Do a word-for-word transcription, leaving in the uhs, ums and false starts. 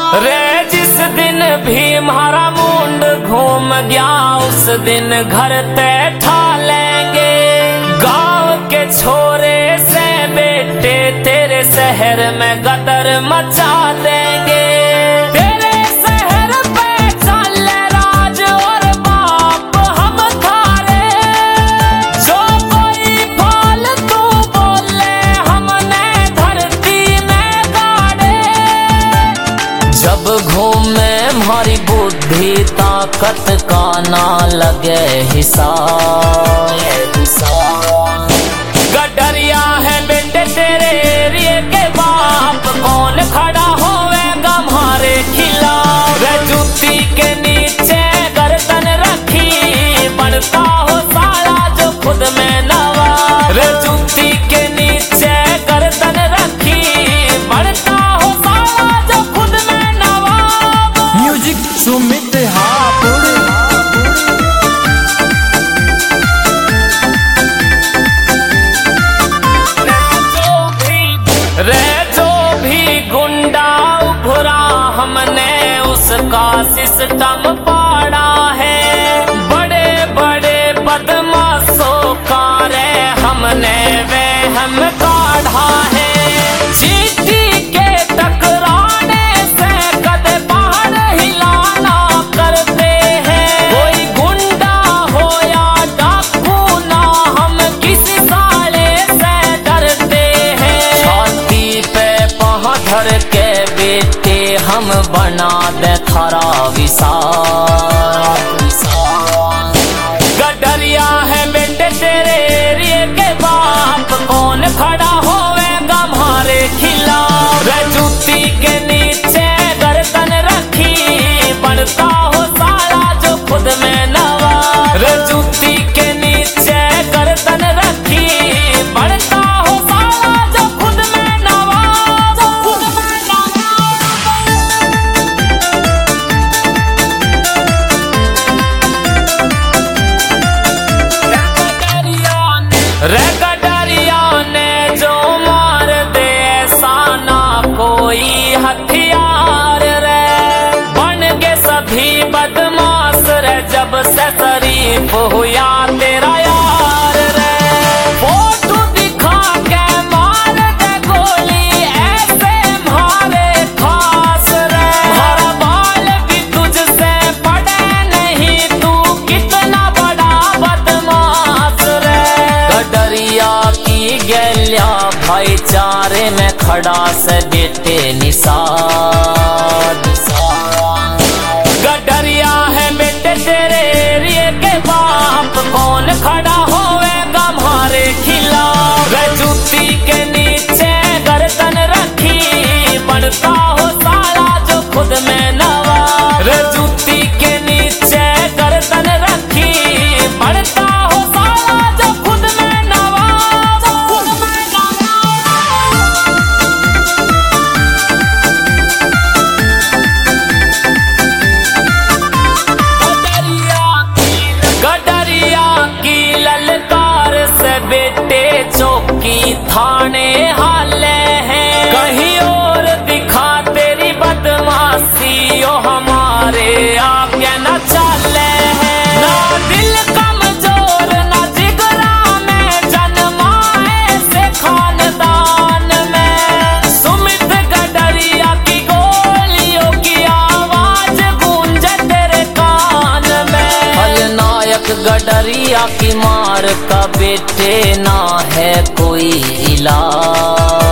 रे जिस दिन भी हमारा मुंड घूम गया उस दिन घर ते ठा लेंगे। गांव के छोरे से बेटे तेरे शहर में गदर मचा देंगे। तेरे शहर पे चल राज और बाप हम थारे, जो कोई फालतू बोले हमने धरती में गाड़े। जब घूमे हमारी बुद्धि ताकत का ना लगे हिसाब। गडरिया है बेटे तेरे एरिए के बाप, कौन खड़ा होवेगा हमारे खिलाफ। रे जूती के नीचे गर्दन रखी बनता हो साला जो खुद में नवा। रे जूती के नीचे गर्दन रखी बनता हो साला जो खुद में नवा। म्यूजिक सुमित हापुड़। रे जो भी गुंडा उभरा हमने उसका सिस्टम पाड़ा है। बड़े बड़े बदमाशों का रे हमने वे हम काढ़ा है। चींटी के टकराने से कदे पहाड़ हिलाना करते हैं। कोई गुंडा हो या डाकू ना हम किसी साले से डरते हैं। छाती पे पहा धर के बेटे हम बना दे खरा विशाल। गडरिया है बेटे तेरे एरिए के बाप, कौन खड़ा होवेगा हमारे खिलाफ। रे जूती के नीचे गर्दन रखी बनता हो साला जो खुद में नवा। रे जूती के नीचे गर्दन रखी बनता हो साला जो खुद में नवा। जो खुद में नवा। रे गडरिया ने जो मार दे ऐसा ना कोई हथियार रे। बन गए सभी बदमाश रे जब से शरीफ हुआ तेरा यार रे। फोटो दिखा के मार दे गोली ऐसे मारे खास रे। हर बाल भी तुझसे पड़े नहीं तू कितना बड़ा बदमाश रे। गडरिया की गैलिया भाईचारे में खड़ा से बेटे निषाद। गडरिया है बेटे तेरे एरिए के बाप, कौन खड़ा होवेगा हमारे खिलाफ। रे जूती के नीचे गर्दन रखी बनता हो साला जो खुद में नवा। रे जूती के नीचे गर्दन रखी बनता हो साला जो खुद में नवा। जो खुद में नवा। गडरिया की ललकार से बेटे चौकी थाने हाले हैं। कहीं और दिखा तेरी बदमाशी ओ हमारे आगे न चले हैं। ना दिल कमजोर ना जिगरा में जन्माए से खानदान में। सुमित गडरिया की गोलियों की आवाज गूंजे तेरे कान में। खलनायक गडरिया की मार का बेटे ना है कोई इलाज।